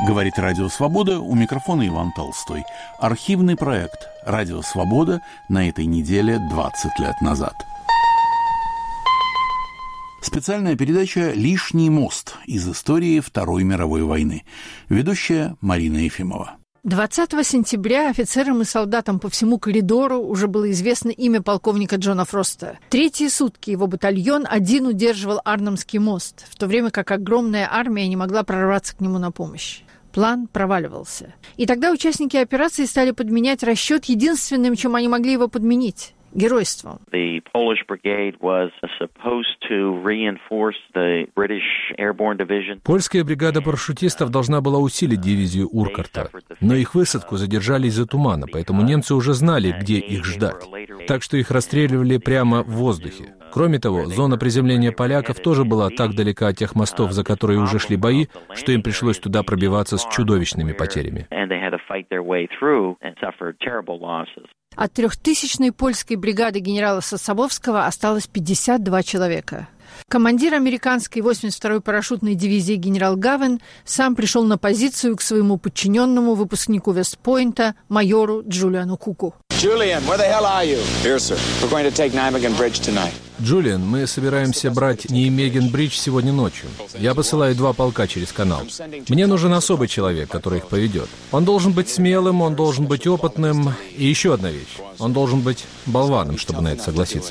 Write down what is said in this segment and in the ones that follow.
Говорит Радио Свобода, у микрофона Иван Толстой. Архивный проект «Радио Свобода» на этой неделе 20 лет назад. Специальная передача «Лишний мост» из истории Второй мировой войны. Ведущая Марина Ефимова. 20 сентября офицерам и солдатам по всему коридору уже было известно имя полковника Джона Фроста. Третьи сутки его батальон один удерживал Арнемский мост, в то время как огромная армия не могла прорваться к нему на помощь. План проваливался. И тогда участники операции стали подменять расчет единственным, чем они могли его подменить – геройством. Польская бригада парашютистов должна была усилить дивизию Уркарта, но их высадку задержали из-за тумана, поэтому немцы уже знали, где их ждать. Так что их расстреливали прямо в воздухе. Кроме того, зона приземления поляков тоже была так далека от тех мостов, за которые уже шли бои, что им пришлось туда пробиваться с чудовищными потерями. От 3000-й польской бригады генерала Сосабовского осталось 52 человека. Командир американской 82-й парашютной дивизии генерал Гавен сам пришел на позицию к своему подчиненному, выпускнику Вестпойнта, майору Джулиану Куку. Julian, where the hell are you? Here, sir. We're going to take Nijmegen Bridge tonight. Джулиан, мы собираемся брать Нijmegen-Бридж сегодня ночью. Я посылаю 2 полка через канал. Мне нужен особый человек, который их поведет. Он должен быть смелым, он должен быть опытным. И еще одна вещь. Он должен быть болваном, чтобы на это согласиться.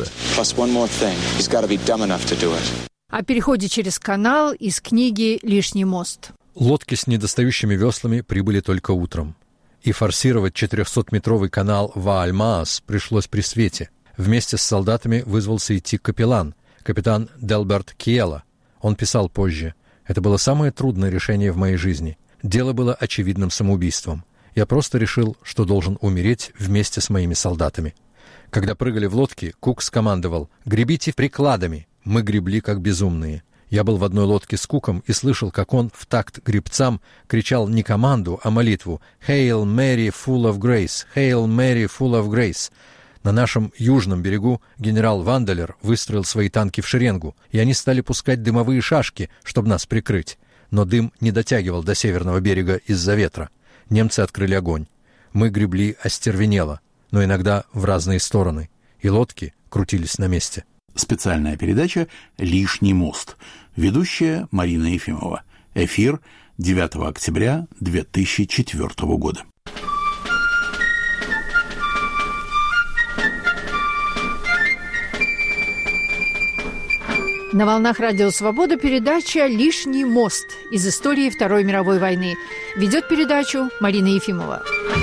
О переходе через канал из книги «Лишний мост». Лодки с недостающими веслами прибыли только утром. И форсировать 400-метровый канал Ваальмаас пришлось при свете. Вместе с солдатами вызвался идти капеллан, капитан Делберт Киела. Он писал позже: «Это было самое трудное решение в моей жизни. Дело было очевидным самоубийством. Я просто решил, что должен умереть вместе с моими солдатами». Когда прыгали в лодки, Кук скомандовал: «Гребите прикладами». Мы гребли как безумные. Я был в одной лодке с Куком и слышал, как он в такт гребцам кричал не команду, а молитву: «Hail Mary, full of grace! Hail Mary, full of grace!» На нашем южном берегу генерал Ванделер выстроил свои танки в шеренгу, и они стали пускать дымовые шашки, чтобы нас прикрыть. Но дым не дотягивал до северного берега из-за ветра. Немцы открыли огонь. Мы гребли остервенело, но иногда в разные стороны, и лодки крутились на месте. Специальная передача «Лишний мост». Ведущая Марина Ефимова. Эфир 9 октября 2004 года. На волнах Радио Свобода передача «Лишний мост» из истории Второй мировой войны. Ведет передачу Марина Ефимова.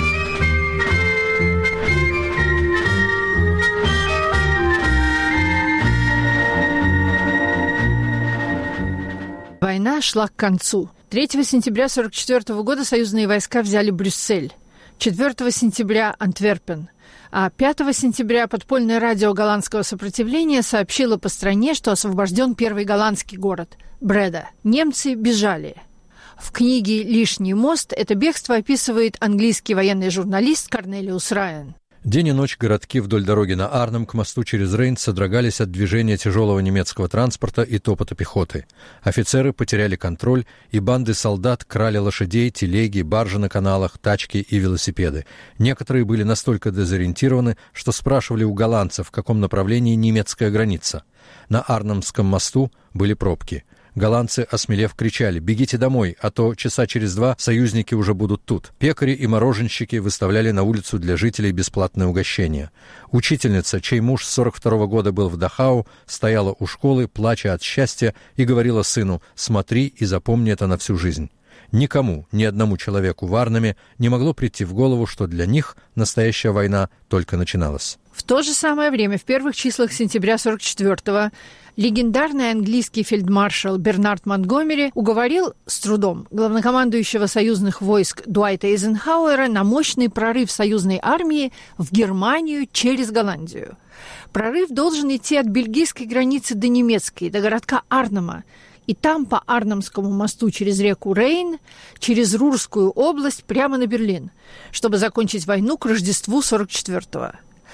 Война шла к концу. 3 сентября 1944 года союзные войска взяли Брюссель. 4 сентября – Антверпен. А 5 сентября подпольное радио голландского сопротивления сообщило по стране, что освобожден первый голландский город – Бреда. Немцы бежали. В книге «Лишний мост» это бегство описывает английский военный журналист Корнелиус Райан. День и ночь городки вдоль дороги на Арнем к мосту через Рейн содрогались от движения тяжелого немецкого транспорта и топота пехоты. Офицеры потеряли контроль, и банды солдат крали лошадей, телеги, баржи на каналах, тачки и велосипеды. Некоторые были настолько дезориентированы, что спрашивали у голландцев, в каком направлении немецкая граница. На Арнемском мосту были пробки. Голландцы, осмелев, кричали: «Бегите домой, а то часа через 2 союзники уже будут тут». Пекари и мороженщики выставляли на улицу для жителей бесплатное угощение. Учительница, чей муж с 42-го года был в Дахау, стояла у школы, плача от счастья, и говорила сыну: «Смотри и запомни это на всю жизнь». Никому, ни одному человеку в Арнеме не могло прийти в голову, что для них настоящая война только начиналась. В то же самое время, в первых числах сентября 1944-го, легендарный английский фельдмаршал Бернард Монтгомери уговорил с трудом главнокомандующего союзных войск Дуайта Эйзенхауэра на мощный прорыв союзной армии в Германию через Голландию. Прорыв должен идти от бельгийской границы до немецкой, до городка Арнема, и там по Арнемскому мосту через реку Рейн, через Рурскую область прямо на Берлин, чтобы закончить войну к Рождеству 1944-го.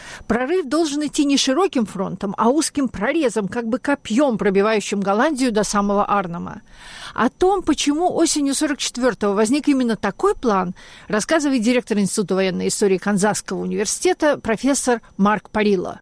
Прорыв должен идти не широким фронтом, а узким прорезом, как бы копьем, пробивающим Голландию до самого Арнема. О том, почему осенью 1944-го возник именно такой план, рассказывает директор Института военной истории Канзасского университета профессор Марк Парило.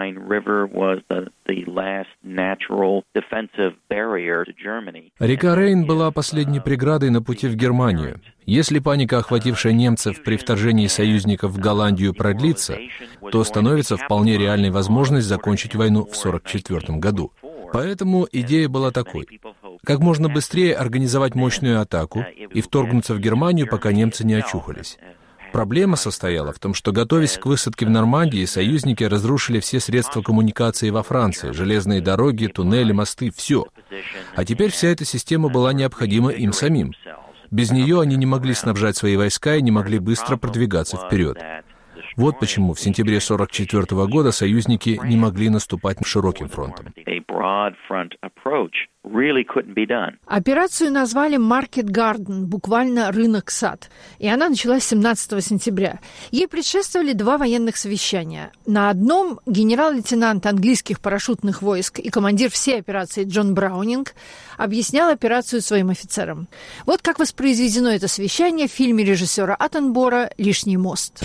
Река Рейн была последней преградой на пути в Германию. Если паника, охватившая немцев при вторжении союзников в Голландию, продлится, то становится вполне реальной возможность закончить войну в 1944 году. Поэтому идея была такой: как можно быстрее организовать мощную атаку и вторгнуться в Германию, пока немцы не очухались. Проблема состояла в том, что, готовясь к высадке в Нормандии, союзники разрушили все средства коммуникации во Франции: железные дороги, туннели, мосты, все. А теперь вся эта система была необходима им самим. Без нее они не могли снабжать свои войска и не могли быстро продвигаться вперед. Вот почему в сентябре 1944 года союзники не могли наступать широким фронтом. Операцию назвали «Market Garden», буквально «рынок-сад», и она началась 17 сентября. Ей предшествовали 2 военных совещания. На одном генерал-лейтенант английских парашютных войск и командир всей операции Джон Браунинг объяснял операцию своим офицерам. Вот как воспроизведено это совещание в фильме режиссера Аттенбора «Лишний мост».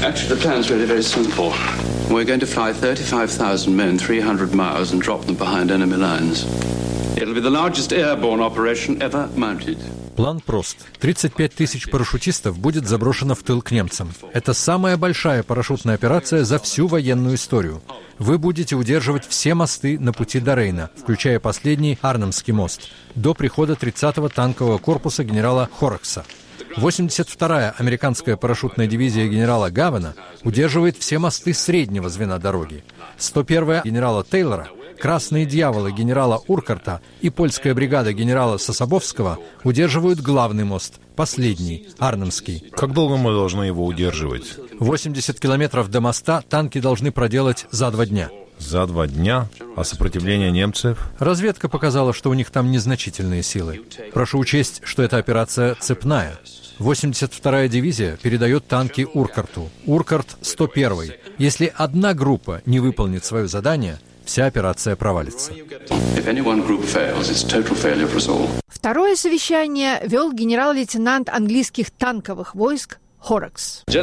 План прост. 35 тысяч парашютистов будет заброшено в тыл к немцам. Это самая большая парашютная операция за всю военную историю. Вы будете удерживать все мосты на пути до Рейна, включая последний Арнемский мост, до прихода 30-го танкового корпуса генерала Хоррокса. 82-я американская парашютная дивизия генерала Гавена удерживает все мосты среднего звена дороги. 101-я генерала Тейлора, Красные дьяволы генерала Уркарта и польская бригада генерала Сособовского удерживают главный мост, последний, Арнемский. Как долго мы должны его удерживать? 80 километров до моста танки должны проделать за 2 дня. За 2 дня? А сопротивление немцев? Разведка показала, что у них там незначительные силы. Прошу учесть, что эта операция цепная. 82-я дивизия передает танки Уркарту. Уркарт 101-й. Если одна группа не выполнит свое задание, вся операция провалится. Второе совещание вел генерал-лейтенант английских танковых войск Хоррокс. Я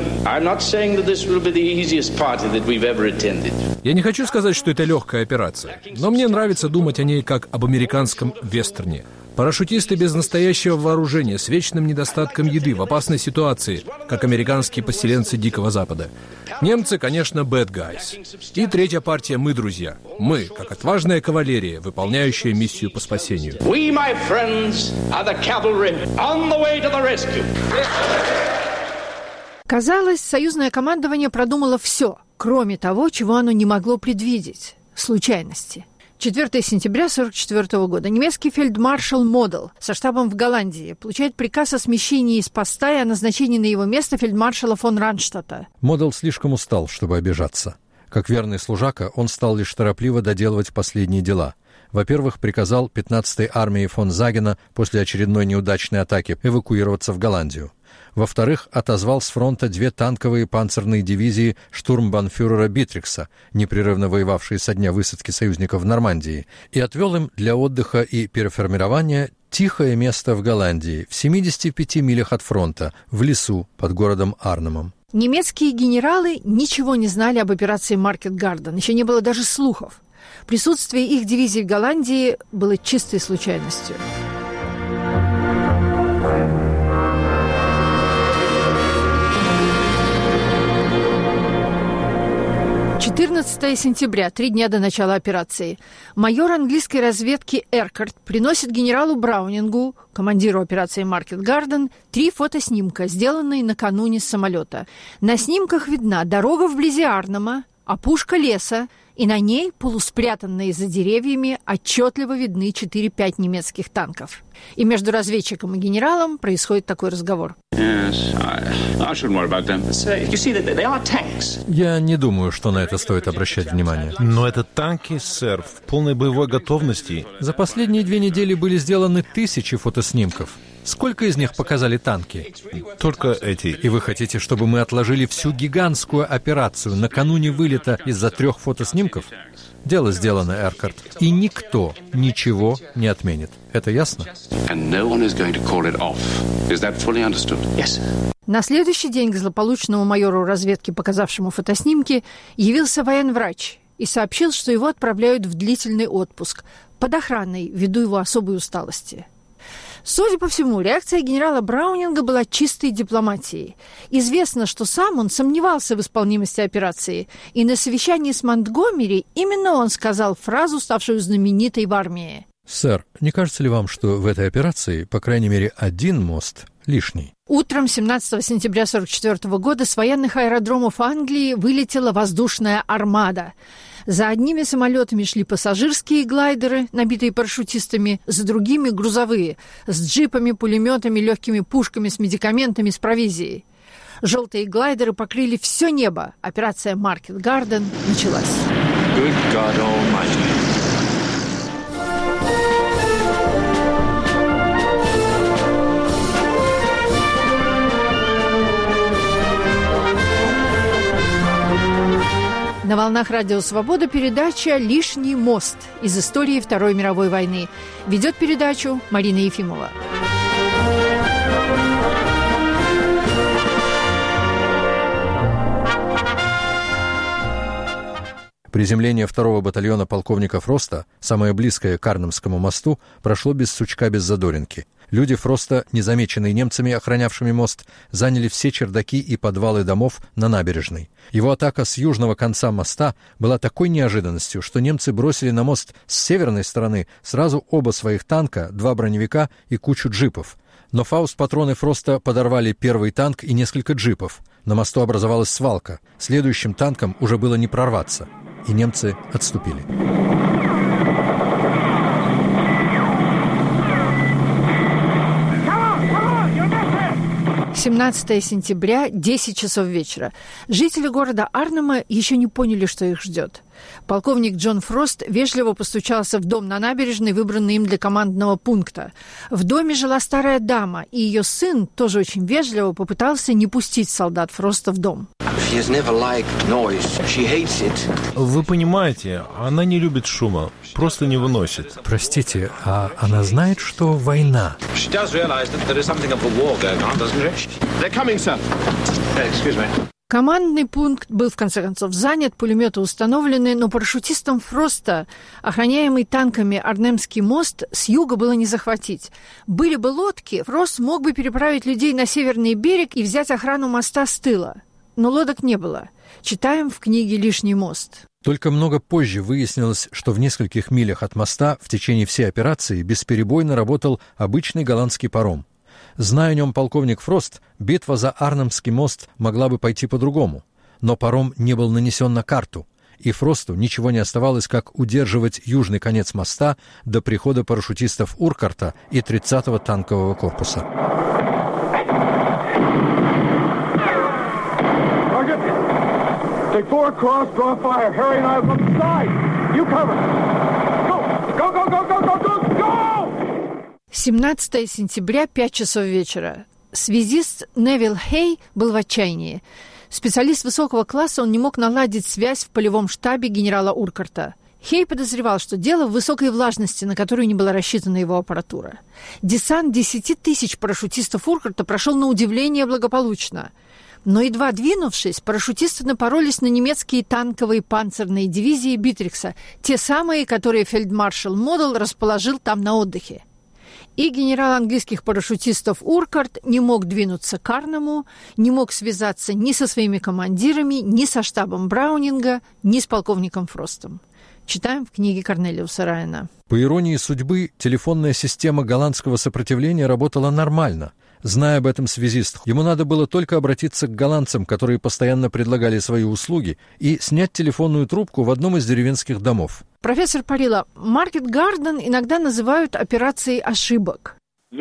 не хочу сказать, что это легкая операция, но мне нравится думать о ней как об американском вестерне. Парашютисты без настоящего вооружения, с вечным недостатком еды, в опасной ситуации, как американские поселенцы Дикого Запада. Немцы, конечно, bad guys. И третья партия — мы, друзья. Мы, как отважная кавалерия, выполняющая миссию по спасению. Казалось, союзное командование продумало все, кроме того, чего оно не могло предвидеть – случайности. 4 сентября 1944 года немецкий фельдмаршал Модел со штабом в Голландии получает приказ о смещении из поста и о назначении на его место фельдмаршала фон Ранштадта. Модел слишком устал, чтобы обижаться. Как верный служака, он стал лишь торопливо доделывать последние дела. Во-первых, приказал 15-й армии фон Загена после очередной неудачной атаки эвакуироваться в Голландию. Во-вторых, отозвал с фронта 2 танковые панцирные дивизии штурмбанфюрера Битрикса, непрерывно воевавшие со дня высадки союзников в Нормандии, и отвел им для отдыха и переформирования тихое место в Голландии, в 75 милях от фронта, в лесу под городом Арнемом. Немецкие генералы ничего не знали об операции Market Garden, еще не было даже слухов. Присутствие их дивизий в Голландии было чистой случайностью. 14 сентября, 3 дня до начала операции. Майор английской разведки Эркарт приносит генералу Браунингу, командиру операции Market Garden, 3 фотоснимка, сделанные накануне с самолета. На снимках видна дорога вблизи Арнема, опушка леса, и на ней, полуспрятанные за деревьями, отчетливо видны 4-5 немецких танков. И между разведчиком и генералом происходит такой разговор. Я не думаю, что на это стоит обращать внимание. Но это танки, сэр, в полной боевой готовности. За последние 2 недели были сделаны 1000 фотоснимков. Сколько из них показали танки? Только эти. И вы хотите, чтобы мы отложили всю гигантскую операцию накануне вылета из-за 3 фотоснимков? Дело сделано, Эркарт. И никто ничего не отменит. Это ясно? На следующий день к злополучному майору разведки, показавшему фотоснимки, явился военврач и сообщил, что его отправляют в длительный отпуск под охраной ввиду его особой усталости. Судя по всему, реакция генерала Браунинга была чистой дипломатией. Известно, что сам он сомневался в исполнимости операции, и на совещании с Монтгомери именно он сказал фразу, ставшую знаменитой в армии. Сэр, не кажется ли вам, что в этой операции, по крайней мере, один мост лишний? Утром 17 сентября 1944 года с военных аэродромов Англии вылетела воздушная армада. За одними самолетами шли пассажирские глайдеры, набитые парашютистами, за другими – грузовые, с джипами, пулеметами, легкими пушками, с медикаментами, с провизией. Желтые глайдеры покрыли все небо. Операция «Маркет Гарден» началась. Good God Almighty. На волнах Радио Свобода передача «Лишний мост» из истории Второй мировой войны. Ведет передачу Марина Ефимова. Приземление 2-го батальона полковника Фроста, самое близкое к Арнемскому мосту, прошло без сучка, без задоринки. Люди Фроста, незамеченные немцами, охранявшими мост, заняли все чердаки и подвалы домов на набережной. Его атака с южного конца моста была такой неожиданностью, что немцы бросили на мост с северной стороны сразу оба своих танка, 2 броневика и кучу джипов. Но фауст-патроны Фроста подорвали первый танк и несколько джипов. На мосту образовалась свалка. Следующим танкам уже было не прорваться. И немцы отступили. 17 сентября, 10 часов вечера. Жители города Арнема еще не поняли, что их ждет. Полковник Джон Фрост вежливо постучался в дом на набережной, выбранный им для командного пункта. В доме жила старая дама, и ее сын, тоже очень вежливо, попытался не пустить солдат Фроста в дом. Вы понимаете, она не любит шума, просто не выносит. Простите, а она знает, что война? Командный пункт был, в конце концов, занят, пулеметы установлены, но парашютистам Фроста, охраняемый танками Арнемский мост, с юга было не захватить. Были бы лодки, Фрост мог бы переправить людей на северный берег и взять охрану моста с тыла. Но лодок не было. Читаем в книге «Лишний мост». Только много позже выяснилось, что в нескольких милях от моста в течение всей операции бесперебойно работал обычный голландский паром. Зная о нем полковник Фрост, битва за Арнемский мост могла бы пойти по-другому. Но паром не был нанесен на карту, и Фросту ничего не оставалось, как удерживать южный конец моста до прихода парашютистов Уркарта и 30-го танкового корпуса. Take 4 across, draw fire. Harry and I will come inside. You cover. Go, go, go, go, go, go, go! 17 сентября, 5 часов вечера. Связист Невилл Хей был в отчаянии. Специалист высокого класса, он не мог наладить связь в полевом штабе генерала Уркарта. Хей подозревал, что дело в высокой влажности, на которую не была рассчитана его аппаратура. Десант 10 тысяч парашютистов Уркарта прошел на удивление благополучно. Но едва двинувшись, парашютисты напоролись на немецкие танковые панцирные дивизии Битрикса, те самые, которые фельдмаршал Модл расположил там на отдыхе. И генерал английских парашютистов Уркарт не мог двинуться к Арнему, не мог связаться ни со своими командирами, ни со штабом Браунинга, ни с полковником Фростом. Читаем в книге Корнелиуса Райана. По иронии судьбы, телефонная система голландского сопротивления работала нормально. Зная об этом связист, ему надо было только обратиться к голландцам, которые постоянно предлагали свои услуги, и снять телефонную трубку в одном из деревенских домов. Профессор Парила, Market Garden иногда называют операцией ошибок.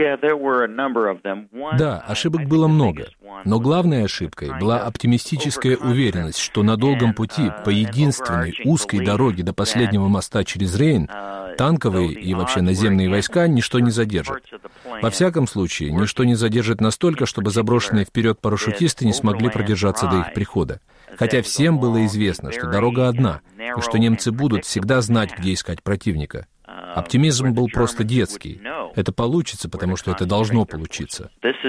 Да, ошибок было много. Но главной ошибкой была оптимистическая уверенность, что на долгом пути по единственной узкой дороге до последнего моста через Рейн танковые и вообще наземные войска ничто не задержат. Во всяком случае, ничто не задержит настолько, чтобы заброшенные вперед парашютисты не смогли продержаться до их прихода. Хотя всем было известно, что дорога одна, и что немцы будут всегда знать, где искать противника. Оптимизм был просто детский. Это получится, потому что это должно получиться.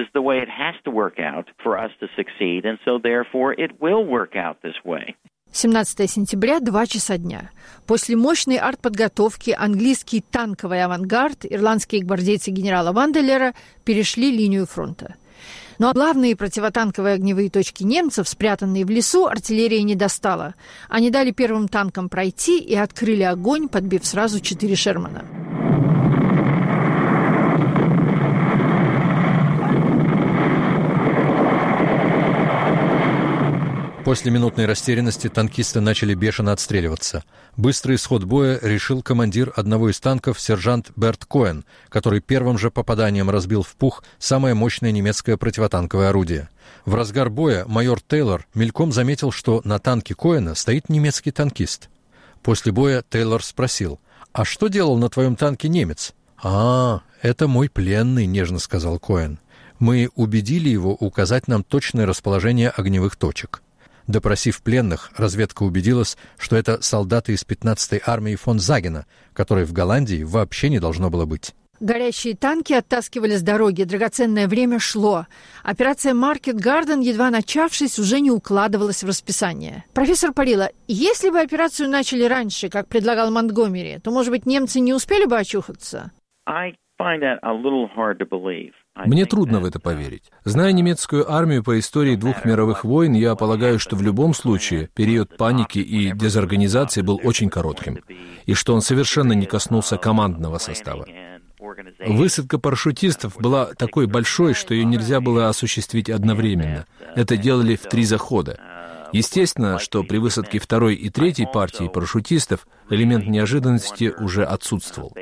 17 сентября, 2 часа дня. После мощной артподготовки английский танковый авангард, ирландские гвардейцы генерала Ванделера перешли линию фронта. Но главные противотанковые огневые точки немцев, спрятанные в лесу, артиллерия не достала. Они дали первым танкам пройти и открыли огонь, подбив сразу 4 Шермана. После минутной растерянности танкисты начали бешено отстреливаться. Быстрый исход боя решил командир одного из танков, сержант Берт Коэн, который первым же попаданием разбил в пух самое мощное немецкое противотанковое орудие. В разгар боя майор Тейлор мельком заметил, что на танке Коэна стоит немецкий танкист. После боя Тейлор спросил: «А что делал на твоем танке немец?» Это мой пленный», — нежно сказал Коэн. «Мы убедили его указать нам точное расположение огневых точек». Допросив пленных, разведка убедилась, что это солдаты из 15-й армии фон Загена, которой в Голландии вообще не должно было быть. Горящие танки оттаскивали с дороги, драгоценное время шло. Операция Market Garden, едва начавшись, уже не укладывалась в расписание. Профессор Парила, если бы операцию начали раньше, как предлагал Монтгомери, то, может быть, немцы не успели бы очухаться? Мне трудно в это поверить. Зная немецкую армию по истории 2 мировых войн, я полагаю, что в любом случае период паники и дезорганизации был очень коротким, и что он совершенно не коснулся командного состава. Высадка парашютистов была такой большой, что ее нельзя было осуществить одновременно. Это делали в 3 захода. Естественно, что при высадке 2-й и 3-й партии парашютистов элемент неожиданности уже отсутствовал.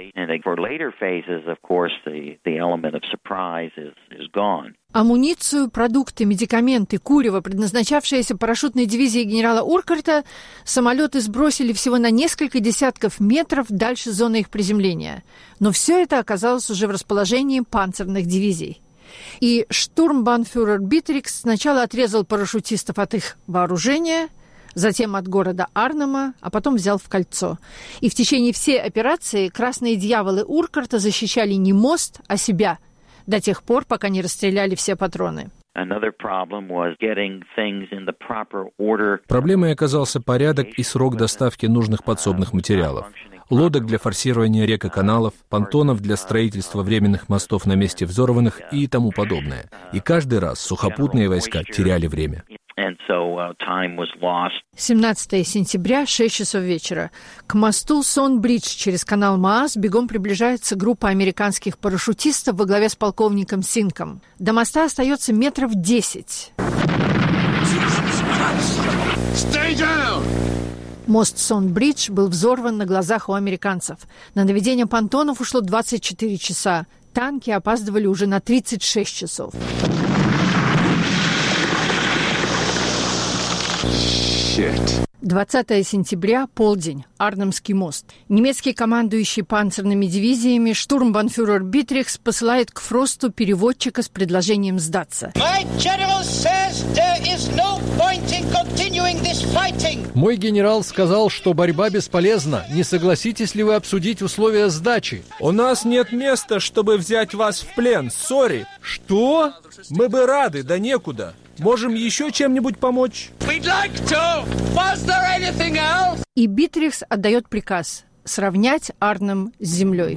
Амуницию, продукты, медикаменты, курево, предназначавшиеся парашютной дивизии генерала Уркарта, самолеты сбросили всего на несколько десятков метров дальше зоны их приземления. Но все это оказалось уже в расположении панцирных дивизий. И штурмбанфюрер Битрикс сначала отрезал парашютистов от их вооружения, затем от города Арнема, а потом взял в кольцо. И в течение всей операции красные дьяволы Уркарта защищали не мост, а себя, до тех пор, пока не расстреляли все патроны. Проблемой оказался порядок и срок доставки нужных подсобных материалов. Лодок для форсирования рек и каналов, понтонов для строительства временных мостов на месте взорванных и тому подобное. И каждый раз сухопутные войска теряли время. 17 сентября, 6 часов вечера. К мосту Сон-Бридж через канал Маас бегом приближается группа американских парашютистов во главе с полковником Синком. До моста остается метров 10. Мост Сон-Бридж был взорван на глазах у американцев. На наведение понтонов ушло 24 часа. Танки опаздывали уже на 36 часов. Shit. 20 сентября, полдень, Арнемский мост. Немецкий командующий панцирными дивизиями штурмбанфюрер Битрикс посылает к Фросту переводчика с предложением сдаться. Мой генерал сказал, что борьба бесполезна. Не согласитесь ли вы обсудить условия сдачи? У нас нет места, чтобы взять вас в плен, сори. Что? Мы бы рады, да некуда. Можем еще чем-нибудь помочь? И Битрикс отдает приказ сравнять Арнем с землей.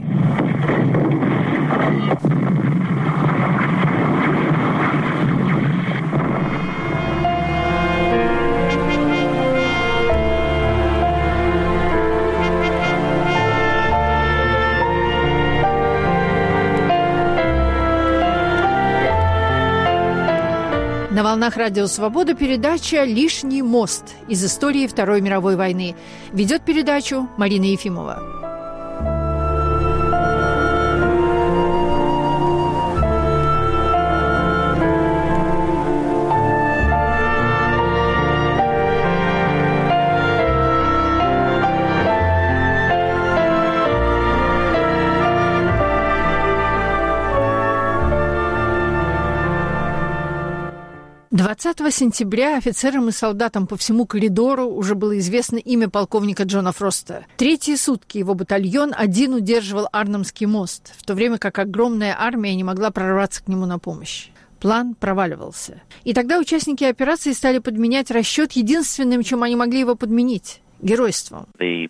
На волнах Радио Свобода передача «Лишний мост» из истории Второй мировой войны. Ведет передачу Марина Ефимова. «20 сентября офицерам и солдатам по всему коридору уже было известно имя полковника Джона Фроста. Третьи сутки его батальон один удерживал Арнемский мост, в то время как огромная армия не могла прорваться к нему на помощь. План проваливался. И тогда участники операции стали подменять расчет единственным, чем они могли его подменить – геройством.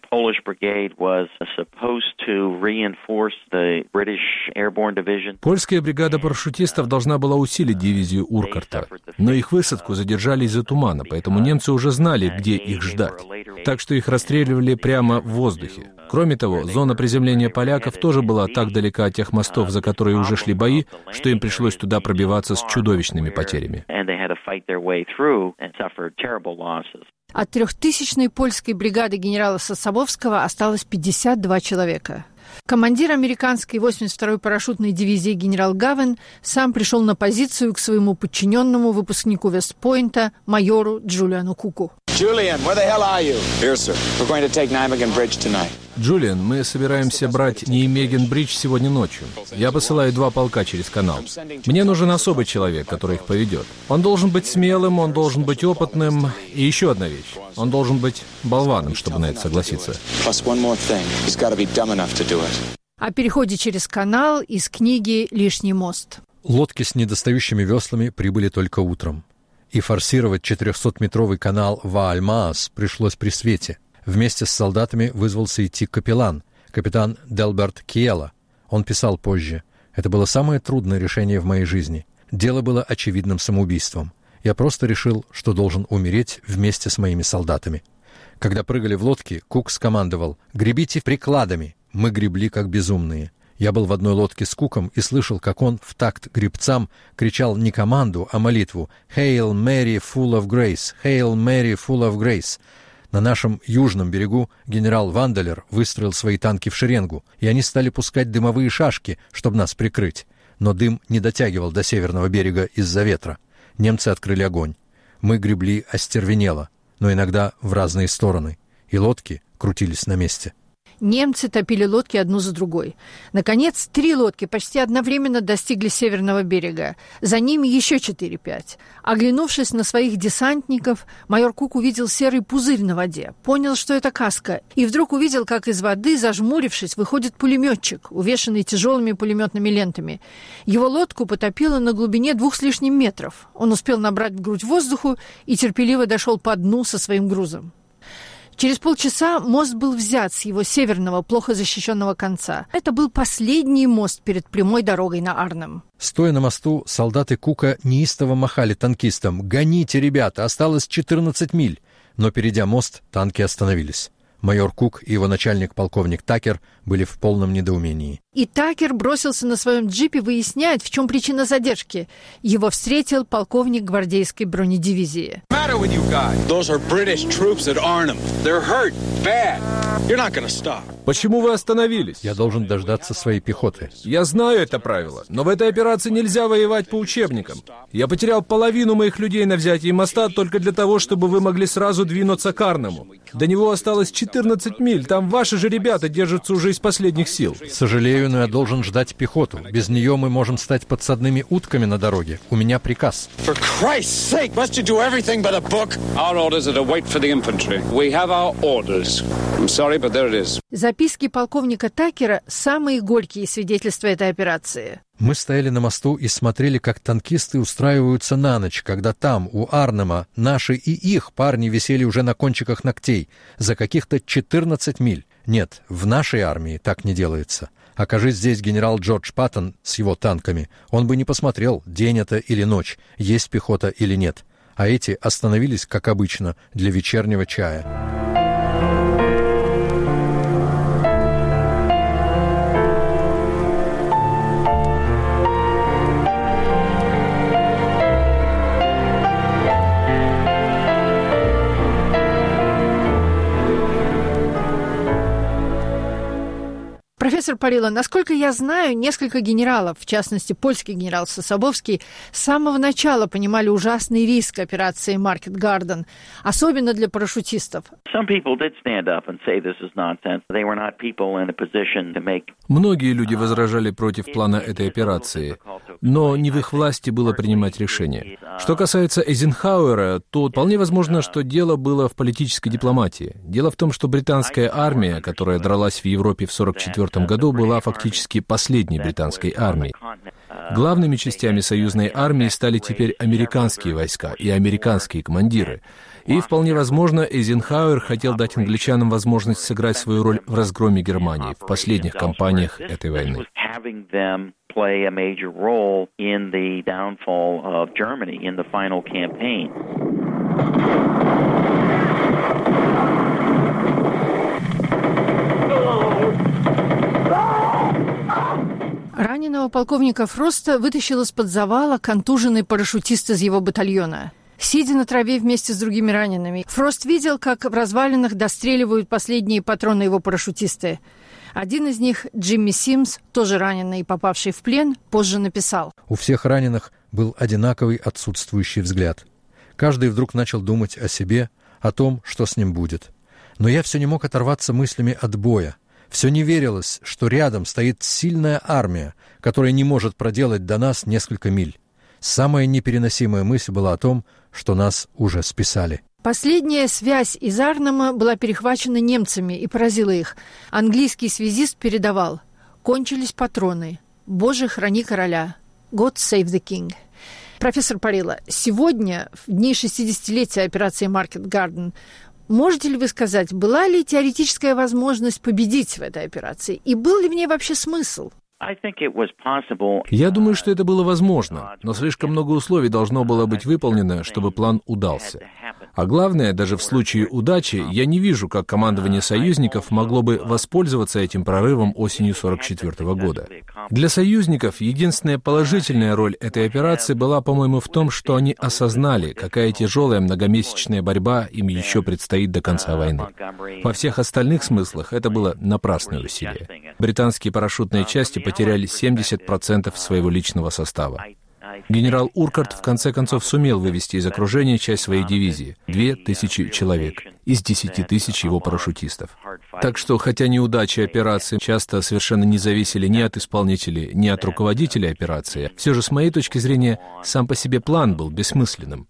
Польская бригада парашютистов должна была усилить дивизию Уркарта, но их высадку задержали из-за тумана, поэтому немцы уже знали, где их ждать. Так что их расстреливали прямо в воздухе. Кроме того, зона приземления поляков тоже была так далека от тех мостов, за которые уже шли бои, что им пришлось туда пробиваться с чудовищными потерями. От 3000-й польской бригады генерала Сосабовского осталось 52 человека. Командир американской 82-й парашютной дивизии генерал Гавен сам пришел на позицию к своему подчиненному, выпускнику Вестпойнта, майору Джулиану Куку. Julian, where the hell are you? Here, sir. We're going to take Nijmegen Bridge tonight. Джулиан, мы собираемся брать Нijmegen-Бридж сегодня ночью. Я посылаю 2 полка через канал. Мне нужен особый человек, который их поведет. Он должен быть смелым, он должен быть опытным. И еще одна вещь. Он должен быть болваном, чтобы на это согласиться. О переходе через канал из книги «Лишний мост». Лодки с недостающими веслами прибыли только утром. И форсировать 400-метровый канал Вааль-Маас пришлось при свете. Вместе с солдатами вызвался идти капеллан, капитан Делберт Киела. Он писал позже: «Это было самое трудное решение в моей жизни. Дело было очевидным самоубийством. Я просто решил, что должен умереть вместе с моими солдатами». Когда прыгали в лодки, Кук скомандовал: «Гребите прикладами». Мы гребли как безумные. Я был в одной лодке с Куком и слышал, как он в такт гребцам кричал не команду, а молитву: «Hail Mary, full of grace! Hail Mary, full of grace!» На нашем южном берегу генерал Ванделер выстроил свои танки в шеренгу, и они стали пускать дымовые шашки, чтобы нас прикрыть. Но дым не дотягивал до северного берега из-за ветра. Немцы открыли огонь. Мы гребли остервенело, но иногда в разные стороны, и лодки крутились на месте. Немцы топили лодки одну за другой. Наконец, 3 лодки почти одновременно достигли северного берега. За ними еще 4-5. Оглянувшись на своих десантников, майор Кук увидел серый пузырь на воде, понял, что это каска, и вдруг увидел, как из воды, зажмурившись, выходит пулеметчик, увешанный тяжелыми пулеметными лентами. Его лодку потопило на глубине 2 с лишним метров. Он успел набрать в грудь воздуху и терпеливо дошел по дну со своим грузом. Через полчаса мост был взят с его северного, плохо защищенного конца. Это был последний мост перед прямой дорогой на Арнем. Стоя на мосту, солдаты Кука неистово махали танкистам: «Гоните, ребята, осталось 14 миль!» Но, перейдя мост, танки остановились. Майор Кук и его начальник, полковник Такер, были в полном недоумении. И Такер бросился на своем джипе выяснять, в чем причина задержки. Его встретил полковник гвардейской бронедивизии. Почему вы остановились? Я должен дождаться своей пехоты. Я знаю это правило, но в этой операции нельзя воевать по учебникам. Я потерял половину моих людей на взятии моста только для того, чтобы вы могли сразу двинуться к Арнему. До него осталось 14 миль, там ваши же ребята держатся уже из последних сил. Сожалею, но я должен ждать пехоту. Без нее мы можем стать подсадными утками на дороге. У меня приказ. Записки полковника Такера – самые горькие свидетельства этой операции. Мы стояли на мосту и смотрели, как танкисты устраиваются на ночь, когда там, у Арнема, наши и их парни висели уже на кончиках ногтей за каких-то 14 миль. Нет, в нашей армии так не делается. Окажись здесь генерал Джордж Паттон с его танками, он бы не посмотрел, день это или ночь, есть пехота или нет. А эти остановились, как обычно, для вечернего чая. Парило, насколько я знаю, несколько генералов, в частности, польский генерал Сособовский, с самого начала понимали ужасный риск операции Market Garden, особенно для парашютистов. Многие люди возражали против плана этой операции, но не в их власти было принимать решения. Что касается Эйзенхауэра, то вполне возможно, что дело было в политической дипломатии. Дело в том, что британская армия, которая дралась в Европе в 1944 году, была фактически последней британской армией. Главными частями союзной армии стали теперь американские войска и американские командиры. И вполне возможно, Эйзенхауэр хотел дать англичанам возможность сыграть свою роль в разгроме Германии в последних кампаниях этой войны. Раненого полковника Фроста вытащил из-под завала контуженный парашютист из его батальона. Сидя на траве вместе с другими ранеными, Фрост видел, как в развалинах достреливают последние патроны его парашютисты. Один из них, Джимми Симс, тоже раненый и попавший в плен, позже написал: «У всех раненых был одинаковый отсутствующий взгляд. Каждый вдруг начал думать о себе, о том, что с ним будет. Но я все не мог оторваться мыслями от боя. Все не верилось, что рядом стоит сильная армия, которая не может проделать до нас несколько миль. Самая непереносимая мысль была о том, что нас уже списали». Последняя связь из Арнема была перехвачена немцами и поразила их. Английский связист передавал: «Кончились патроны. Боже, храни короля. God save the king». Профессор Парило, сегодня, в дни 60-летия операции Market Garden, можете ли вы сказать, была ли теоретическая возможность победить в этой операции? И был ли в ней вообще смысл? Я думаю, что это было возможно, но слишком много условий должно было быть выполнено, чтобы план удался. А главное, даже в случае удачи, я не вижу, как командование союзников могло бы воспользоваться этим прорывом осенью 1944 года. Для союзников единственная положительная роль этой операции была, по-моему, в том, что они осознали, какая тяжелая многомесячная борьба им еще предстоит до конца войны. Во всех остальных смыслах это было напрасное усилие. Британские парашютные части потеряли 70% своего личного состава. Генерал Уркарт в конце концов сумел вывести из окружения часть своей дивизии — 2000 человек из 10 тысяч его парашютистов. Так что, хотя неудачи операции часто совершенно не зависели ни от исполнителей, ни от руководителя операции, все же, с моей точки зрения, сам по себе план был бессмысленным.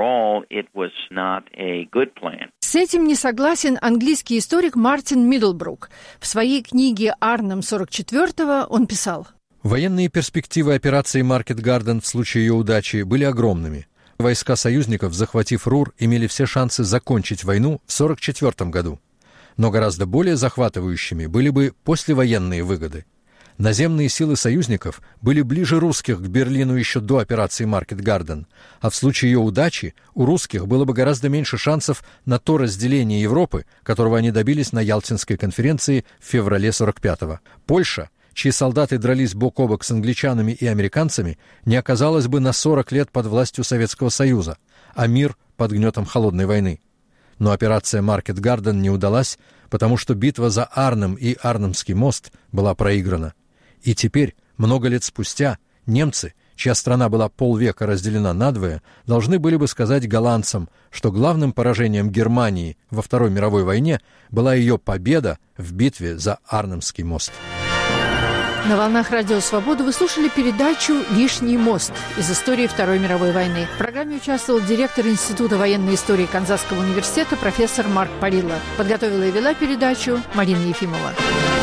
С этим не согласен английский историк Мартин Миддлбрук. В своей книге «Арнем 44-го» он писал: «Военные перспективы операции Market Garden в случае ее удачи были огромными. Войска союзников, захватив Рур, имели все шансы закончить войну в 1944 году. Но гораздо более захватывающими были бы послевоенные выгоды. Наземные силы союзников были ближе русских к Берлину еще до операции Market Garden, а в случае ее удачи у русских было бы гораздо меньше шансов на то разделение Европы, которого они добились на Ялтинской конференции в феврале 1945-го. Польша, чьи солдаты дрались бок о бок с англичанами и американцами, не оказалась бы на 40 лет под властью Советского Союза, а мир под гнетом холодной войны. Но операция Market Garden не удалась, потому что битва за Арнем и Арнемский мост была проиграна. И теперь, много лет спустя, немцы, чья страна была полвека разделена надвое, должны были бы сказать голландцам, что главным поражением Германии во Второй мировой войне была ее победа в битве за Арнемский мост. На волнах Радио Свобода вы слушали передачу «Лишний мост» из истории Второй мировой войны. В программе участвовал директор Института военной истории Канзасского университета профессор Марк Парило. Подготовила и вела передачу Марина Ефимова.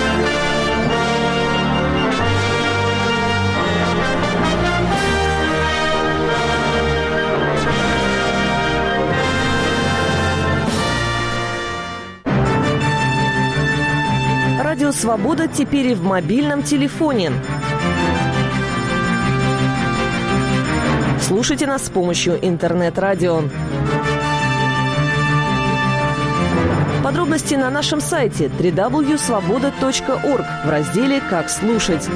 Радио «Свобода» теперь и в мобильном телефоне. Слушайте нас с помощью интернет-радио. Подробности на нашем сайте www.svoboda.org в разделе «Как слушать».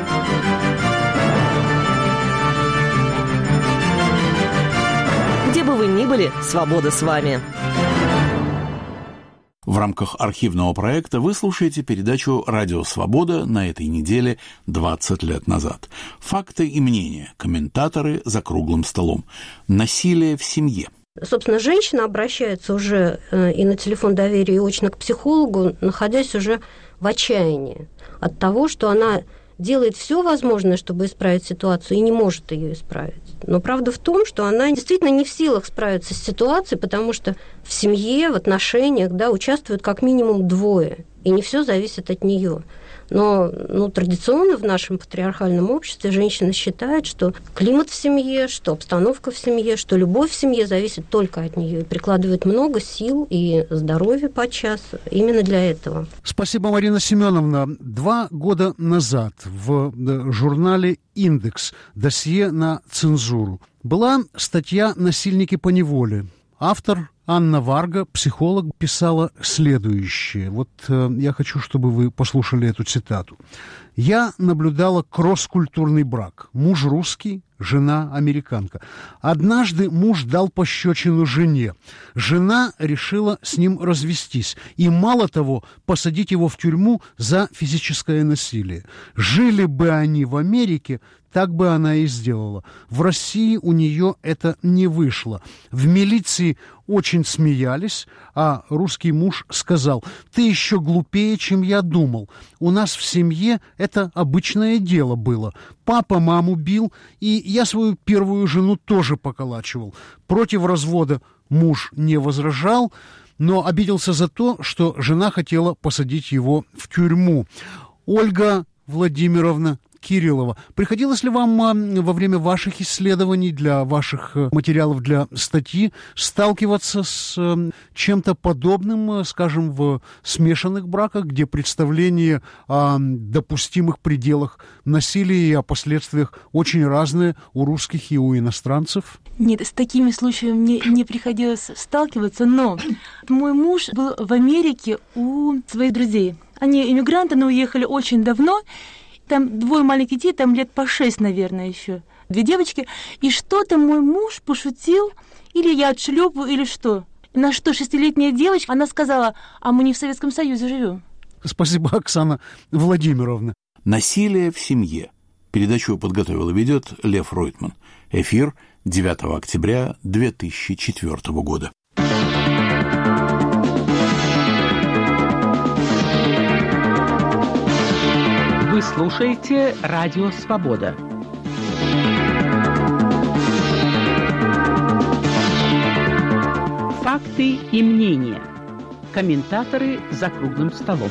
Где бы вы ни были, свобода с вами. В рамках архивного проекта вы слушаете передачу «Радио Свобода» на этой неделе 20 лет назад. Факты и мнения, комментаторы за круглым столом. Насилие в семье. Собственно, женщина обращается уже и на телефон доверия, и очно к психологу, находясь уже в отчаянии от того, что она делает все возможное, чтобы исправить ситуацию, и не может ее исправить. Но правда в том, что она действительно не в силах справиться с ситуацией, потому что в семье, в отношениях, да, участвуют как минимум двое, и не все зависит от нее. Но традиционно в нашем патриархальном обществе женщина считает, что климат в семье, что обстановка в семье, что любовь в семье зависит только от нее и прикладывает много сил и здоровья подчас именно для этого. Спасибо, Марина Семеновна. 2 года назад в журнале «Индекс» досье на цензуру была статья «Насильники по неволе». Автор Анна Варга, психолог, писала следующее. Вот я хочу, чтобы вы послушали эту цитату. «Я наблюдала кросс-культурный брак. Муж русский, жена американка. Однажды муж дал пощечину жене. Жена решила с ним развестись. И, мало того, посадить его в тюрьму за физическое насилие. Жили бы они в Америке, так бы она и сделала. В России у нее это не вышло. В милиции очень смеялись, а русский муж сказал: «Ты еще глупее, чем я думал. У нас в семье это обычное дело было. Папа маму бил, и я свою первую жену тоже поколачивал. Против развода муж не возражал, но обиделся за то, что жена хотела посадить его в тюрьму». Ольга Владимировна Кириллова, приходилось ли вам во время ваших исследований, для ваших материалов для статьи, сталкиваться с чем-то подобным, скажем, в смешанных браках, где представления о допустимых пределах насилия и о последствиях очень разные у русских и у иностранцев? Нет, с такими случаями мне не приходилось сталкиваться, но мой муж был в Америке у своих друзей. Они иммигранты, но уехали очень давно. Там 2 маленьких детей, там лет по 6, наверное, еще. 2 девочки. И что-то мой муж пошутил, или я отшлепаю, или что. На что 6-летняя девочка, она сказала: а мы не в Советском Союзе живем. Спасибо, Оксана Владимировна. Насилие в семье. Передачу подготовил и ведет Лев Ройтман. Эфир 9 октября 2004 года. Вы слушаете «Радио Свобода». Факты и мнения. Комментаторы за круглым столом.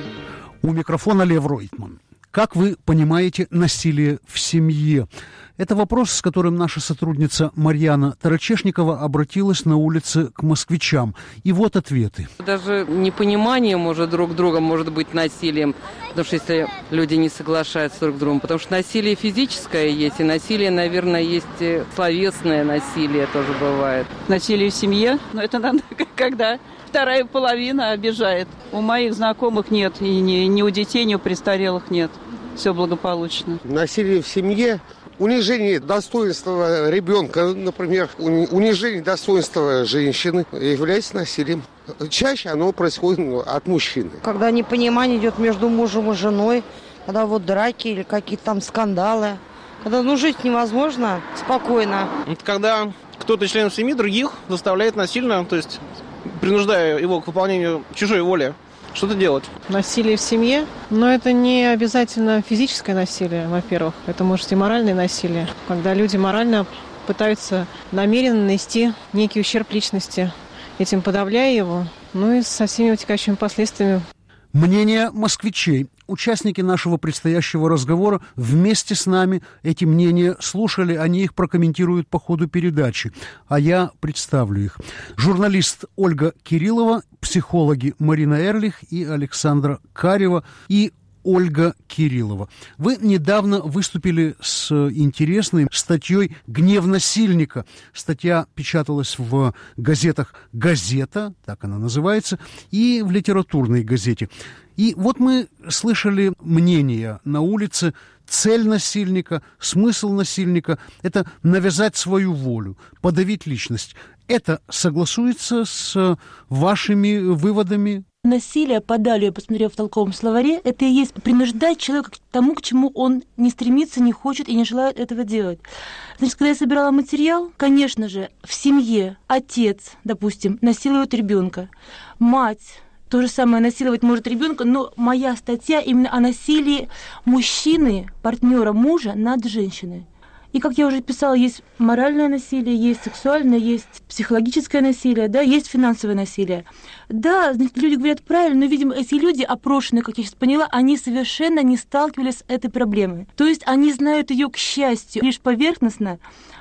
У микрофона Лев Ройтман. Как вы понимаете насилие в семье? Это вопрос, с которым наша сотрудница Марьяна Тарачешникова обратилась на улице к москвичам. И вот ответы. Даже непонимание друг друга может быть насилием, потому что если люди не соглашаются друг с другом, потому что насилие физическое есть, и насилие, наверное, есть словесное насилие тоже бывает. Насилие в семье, но это надо, когда вторая половина обижает. У моих знакомых нет, и ни у детей, ни у престарелых нет. Все благополучно. Насилие в семье, унижение достоинства ребенка, например, унижение достоинства женщины является насилием. Чаще оно происходит от мужчины. Когда непонимание идет между мужем и женой, когда вот драки или какие-то там скандалы, когда жить невозможно спокойно. Это когда кто-то из членов семьи других заставляет насильно, то есть принуждая его к выполнению чужой воли, что-то делать. Насилие в семье? Но это не обязательно физическое насилие, во-первых. Это может и моральное насилие. Когда люди морально пытаются намеренно нанести некий ущерб личности, этим подавляя его, и со всеми вытекающими последствиями. Мнение москвичей. Участники нашего предстоящего разговора вместе с нами эти мнения слушали, они их прокомментируют по ходу передачи, а я представлю их. Журналист Ольга Кириллова, психологи Марина Эрлих и Александра Карева и Ольга Кириллова. Вы недавно выступили с интересной статьей «Гнев насильника». Статья печаталась в газетах «Газета», так она называется, и в литературной газете. И вот мы слышали мнения на улице. Цель насильника, смысл насильника – это навязать свою волю, подавить личность. Это согласуется с вашими выводами? Насилие, по Далию, я посмотрела в толковом словаре, это и есть принуждать человека к тому, к чему он не стремится, не хочет и не желает этого делать. Значит, когда я собирала материал, конечно же, в семье отец, допустим, насилует ребенка, мать то же самое насиловать может ребенка, но моя статья именно о насилии мужчины, партнера мужа над женщиной. И, как я уже писала, есть моральное насилие, есть сексуальное, есть психологическое насилие, да, есть финансовое насилие. Да, значит, люди говорят правильно, но, видимо, эти люди, опрошенные, как я сейчас поняла, они совершенно не сталкивались с этой проблемой. То есть они знают ее, к счастью, лишь поверхностно,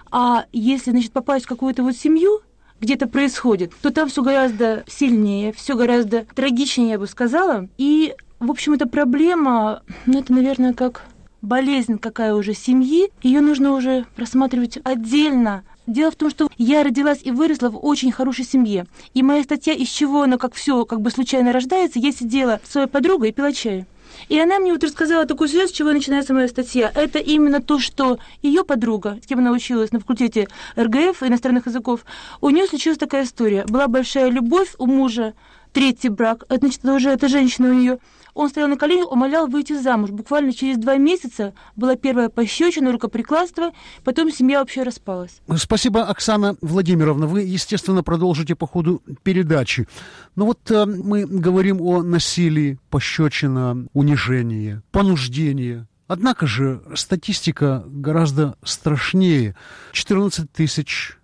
а если, значит, попасть в какую-то вот семью, где это происходит, то там все гораздо сильнее, все гораздо трагичнее, я бы сказала. И, в общем, эта проблема, это, наверное, как болезнь какая уже семьи, ее нужно уже рассматривать отдельно. Дело в том, что я родилась и выросла в очень хорошей семье. И моя статья, из чего она как все как бы случайно рождается, я сидела с своей подругой и пила чай. И она мне вот рассказала такой сюжет, с чего начинается моя статья. Это именно то, что ее подруга, с кем она училась на факультете РГФ, иностранных языков, у нее случилась такая история. Была большая любовь у мужа, третий брак, это, значит, уже эта женщина у нее. Он стоял на коленях, умолял выйти замуж. Буквально через 2 месяца была первая пощечина, рукоприкладство, потом семья вообще распалась. Спасибо, Оксана Владимировна. Вы, естественно, продолжите по ходу передачи. Но вот мы говорим о насилии, пощечина, унижении, понуждении. Однако же статистика гораздо страшнее. 14 тысяч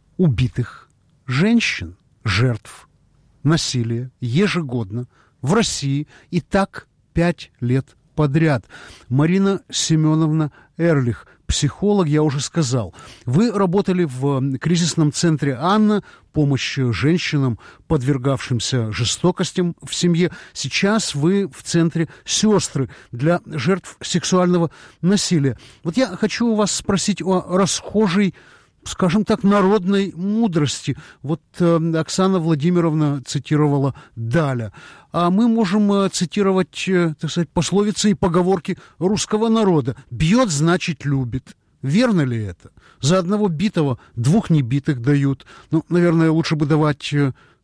убитых женщин, жертв насилия ежегодно в России, и так 5 лет подряд. Марина Семеновна Эрлих, психолог, я уже сказал. Вы работали в кризисном центре «Анна», помощь женщинам, подвергавшимся жестокостям в семье. Сейчас вы в центре «Сестры» для жертв сексуального насилия. Вот я хочу у вас спросить о расхожей, скажем так, народной мудрости. Вот Оксана Владимировна цитировала Даля. А мы можем цитировать, так сказать, пословицы и поговорки русского народа. «Бьет, значит, любит». Верно ли это? За одного битого 2 небитых дают. Ну, наверное, лучше бы давать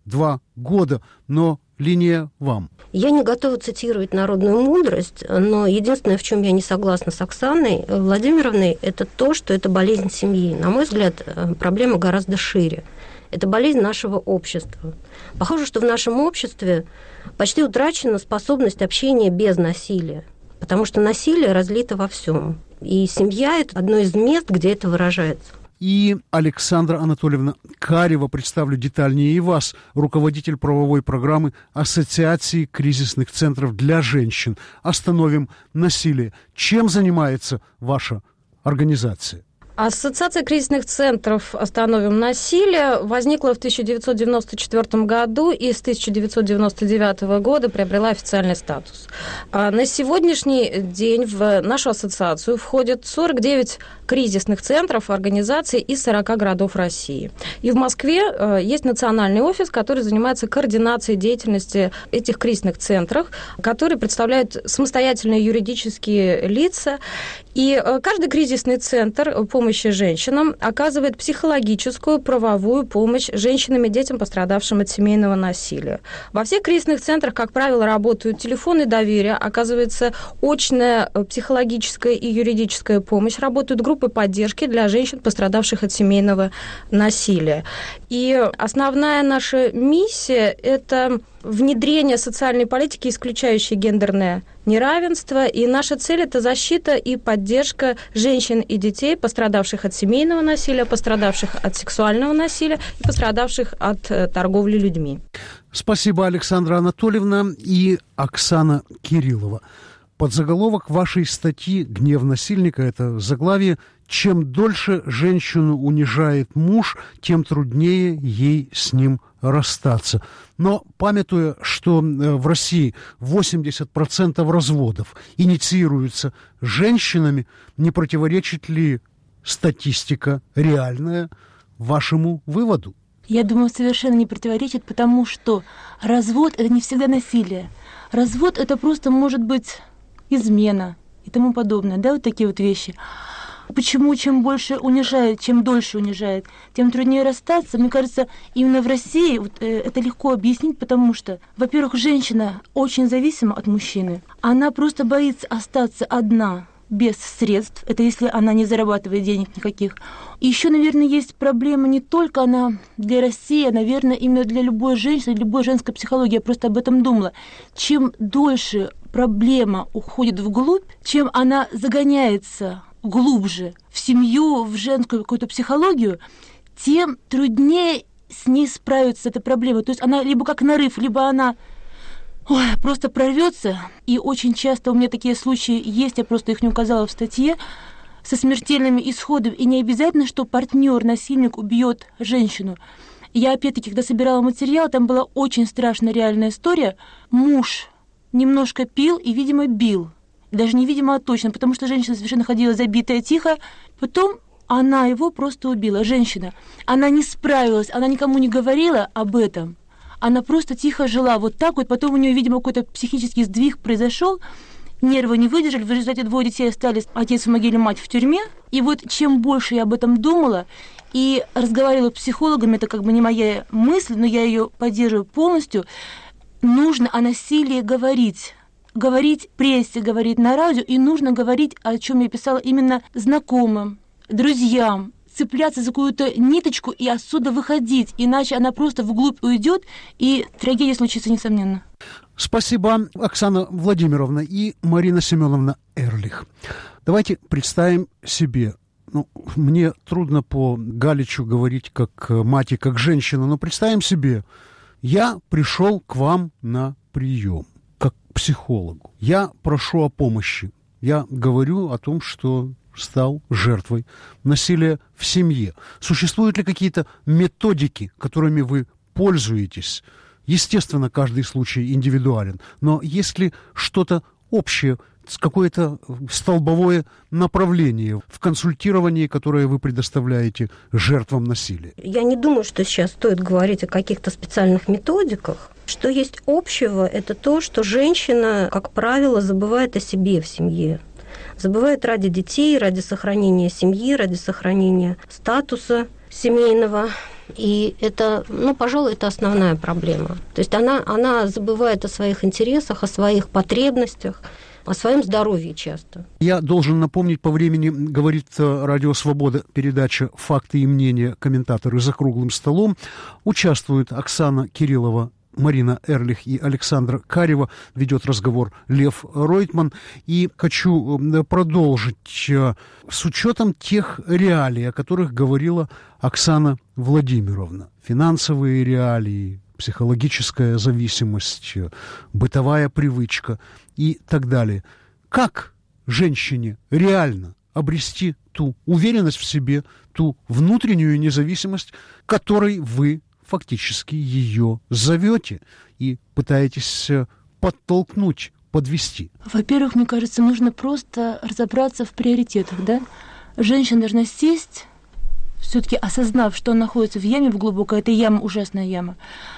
2 года, но линия вам. Я не готова цитировать народную мудрость, но единственное, в чем я не согласна с Оксаной Владимировной, это то, что это болезнь семьи. На мой взгляд, проблема гораздо шире. Это болезнь нашего общества. Похоже, что в нашем обществе почти утрачена способность общения без насилия, потому что насилие разлито во всем. И семья – это одно из мест, где это выражается. И Александра Анатольевна Карева, представлю детальнее и вас, руководитель правовой программы Ассоциации кризисных центров для женщин. «Остановим насилие». Чем занимается ваша организация? Ассоциация кризисных центров «Остановим насилие» возникла в 1994 году и с 1999 года приобрела официальный статус. На сегодняшний день в нашу ассоциацию входят 49 кризисных центров, организаций из 40 городов России. И в Москве есть национальный офис, который занимается координацией деятельности этих кризисных центров, которые представляют самостоятельные юридические лица. И каждый кризисный центр помощи женщинам оказывает психологическую, правовую помощь женщинам и детям, пострадавшим от семейного насилия. Во всех кризисных центрах, как правило, работают телефоны доверия, оказывается очная психологическая и юридическая помощь, работают группы поддержки для женщин, пострадавших от семейного насилия. И основная наша миссия – это внедрение социальной политики, исключающей гендерное неравенство. И наша цель – это защита и поддержка женщин и детей, пострадавших от семейного насилия, пострадавших от сексуального насилия и пострадавших от торговли людьми. Спасибо, Александра Анатольевна и Оксана Кириллова. Подзаголовок вашей статьи «Гнев насильника» – это заглавие: «Чем дольше женщину унижает муж, тем труднее ей с ним расстаться». Но, памятуя, что в России 80% разводов инициируются женщинами, не противоречит ли статистика реальная вашему выводу? Я думаю, совершенно не противоречит, потому что развод – это не всегда насилие. Развод – это просто может быть измена и тому подобное, да, вот такие вот вещи. Почему чем больше унижает, чем дольше унижает, тем труднее расстаться? Мне кажется, именно в России это легко объяснить, потому что, во-первых, женщина очень зависима от мужчины. Она просто боится остаться одна, без средств. Это если она не зарабатывает денег никаких. И еще, наверное, есть проблема не только она для России, а, наверное, именно для любой женщины, любой женской психологии. Я просто об этом думала. Чем дольше проблема уходит вглубь, чем она загоняется глубже в семью, в женскую какую-то психологию, тем труднее с ней справиться с этой проблемой. То есть она либо как нарыв, либо она просто прорвется. И очень часто у меня такие случаи есть, я просто их не указала в статье, со смертельными исходами. И не обязательно, что партнер, насильник убьет женщину. Я, опять-таки, когда собирала материал, там была очень страшная реальная история. Муж немножко пил и, видимо, бил. Даже не видимо, а точно, потому что женщина совершенно ходила забитая, тихо. Потом она его просто убила, женщина. Она не справилась, она никому не говорила об этом. Она просто тихо жила вот так вот. Потом у нее, видимо, какой-то психический сдвиг произошел. Нервы не выдержали. В результате 2 детей остались, отец в могиле, мать в тюрьме. И вот чем больше я об этом думала и разговаривала с психологами, это как бы не моя мысль, но я ее поддерживаю полностью, нужно о насилии говорить. Говорить в прессе, говорить на радио, и нужно говорить, о чем я писала, именно знакомым, друзьям, цепляться за какую-то ниточку и отсюда выходить, иначе она просто вглубь уйдет, и трагедия случится, несомненно. Спасибо, Оксана Владимировна и Марина Семеновна Эрлих. Давайте представим себе, мне трудно по Галичу говорить как мать и как женщина, но представим себе, я пришел к вам на прием как к психологу. Я прошу о помощи. Я говорю о том, что стал жертвой насилия в семье. Существуют ли какие-то методики, которыми вы пользуетесь? Естественно, каждый случай индивидуален, но есть ли что-то общее, какое-то столбовое направление в консультировании, которое вы предоставляете жертвам насилия? Я не думаю, что сейчас стоит говорить о каких-то специальных методиках. Что есть общего, это то, что женщина, как правило, забывает о себе в семье. Забывает ради детей, ради сохранения семьи, ради сохранения статуса семейного. И это, пожалуй, это основная проблема. То есть она забывает о своих интересах, о своих потребностях, о своем здоровье часто. Я должен напомнить, по времени говорит Радио Свобода, передача «Факты и мнения. Комментаторы за круглым столом». Участвуют Оксана Кириллова, Марина Эрлих и Александра Карева. Ведет разговор Лев Ройтман. И хочу продолжить с учетом тех реалий, о которых говорила Оксана Владимировна. Финансовые реалии, психологическая зависимость, бытовая привычка и так далее. Как женщине реально обрести ту уверенность в себе, ту внутреннюю независимость, которой вы фактически ее зовете и пытаетесь подтолкнуть, подвести? Во-первых, мне кажется, нужно просто разобраться в приоритетах, да? Женщина должна сесть, все-таки осознав, что она находится в яме, в глубокой, это яма, ужасная яма,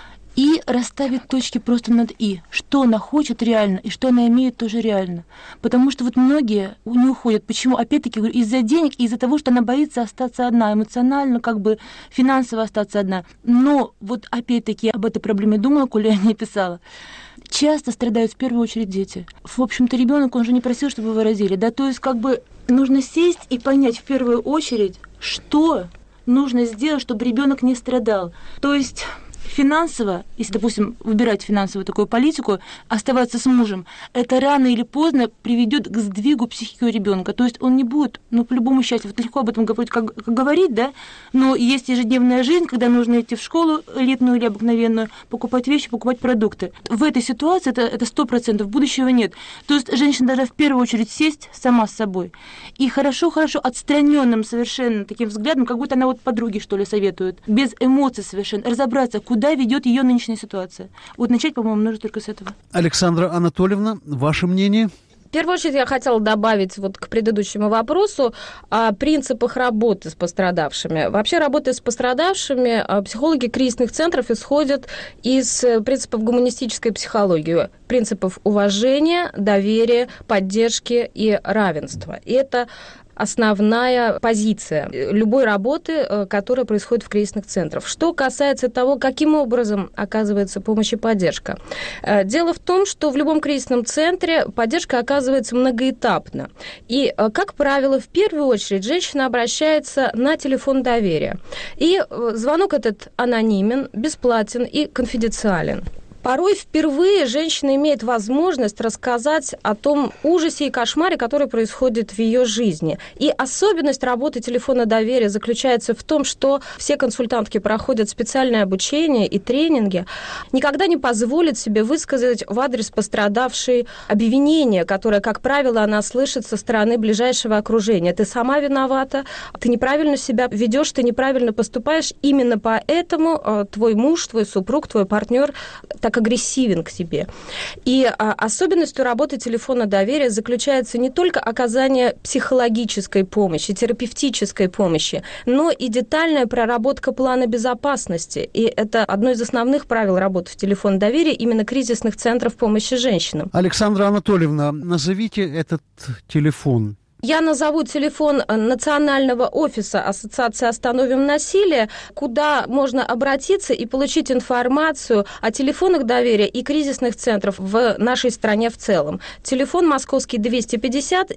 и расставить точки просто над «и». Что она хочет реально, и что она имеет тоже реально. Потому что вот многие не уходят. Почему? Опять-таки, говорю, из-за денег и из-за того, что она боится остаться одна, эмоционально, финансово остаться одна. Но вот опять-таки об этой проблеме думала, коли я не писала. Часто страдают в первую очередь дети. В общем-то, ребенок, он же не просил, чтобы вы родили. Да? То есть нужно сесть и понять в первую очередь, что нужно сделать, чтобы ребенок не страдал. То есть финансово, если, допустим, выбирать финансовую такую политику, оставаться с мужем, это рано или поздно приведет к сдвигу психики у ребенка. То есть он не будет, по-любому счастью, вот легко об этом говорить, как говорить, да, но есть ежедневная жизнь, когда нужно идти в школу элитную или обыкновенную, покупать вещи, покупать продукты. В этой ситуации это 100%, будущего нет. То есть женщина должна в первую очередь сесть сама с собой и хорошо отстраненным совершенно таким взглядом, как будто она вот подруге, что ли, советует, без эмоций совершенно, разобраться, куда ведет ее нынешняя ситуация. Вот начать, по-моему, нужно только с этого. Александра Анатольевна, ваше мнение? В первую очередь я хотела добавить к предыдущему вопросу о принципах работы с пострадавшими. Вообще, работая с пострадавшими, психологи кризисных центров исходят из принципов гуманистической психологии, принципов уважения, доверия, поддержки и равенства. И это основная позиция любой работы, которая происходит в кризисных центрах. Что касается того, каким образом оказывается помощь и поддержка. Дело в том, что в любом кризисном центре поддержка оказывается многоэтапно. И, как правило, в первую очередь женщина обращается на телефон доверия. И звонок этот анонимен, бесплатен и конфиденциален. Порой впервые женщина имеет возможность рассказать о том ужасе и кошмаре, который происходит в ее жизни. И особенность работы телефона доверия заключается в том, что все консультантки проходят специальное обучение и тренинги, никогда не позволят себе высказать в адрес пострадавшей обвинение, которое, как правило, она слышит со стороны ближайшего окружения. Ты сама виновата, ты неправильно себя ведешь, ты неправильно поступаешь. Именно поэтому твой муж, твой супруг, твой партнер так агрессивен к тебе. И особенностью работы телефона доверия заключается не только оказание психологической помощи, терапевтической помощи, но и детальная проработка плана безопасности. И это одно из основных правил работы в телефоне доверия именно кризисных центров помощи женщинам. Александра Анатольевна, назовите этот телефон. Я назову телефон Национального офиса Ассоциации «Остановим насилие», куда можно обратиться и получить информацию о телефонах доверия и кризисных центров в нашей стране в целом. Телефон московский 250